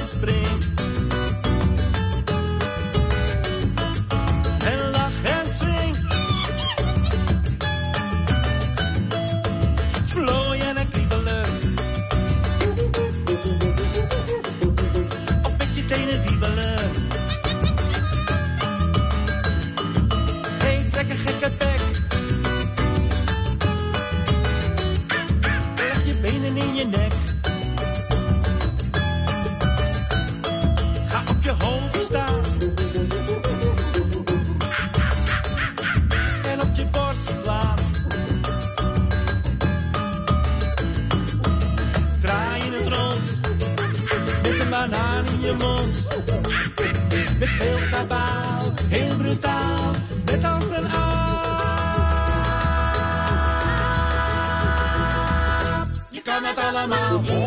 en spring. En lach en swing. Vlooien en kriebelen. Of met je tenen wiebelen. Hey, trek een gekke bek. Leg je benen in je nek. Ga op je hoofd staan. En op je borst slaan. Draai je het rond. Met een banaan in je mond. Met veel kabaal. Heel brutaal. Net als een aap. Je kan het allemaal.